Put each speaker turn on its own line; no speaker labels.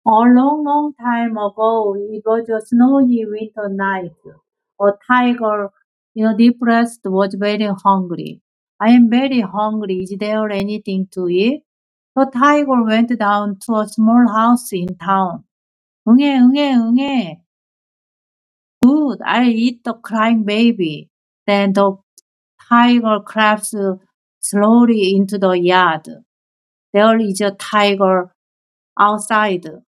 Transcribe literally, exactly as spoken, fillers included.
A long, long time ago, it was a snowy winter night. A tiger, you know, depressed, was very hungry. I am very hungry. Is there anything to eat? The tiger went down to a small house in town. 응애, 응애, 응애. Good, I'll eat the crying baby. Then the tiger crept slowly into the yard. There is a tiger outside.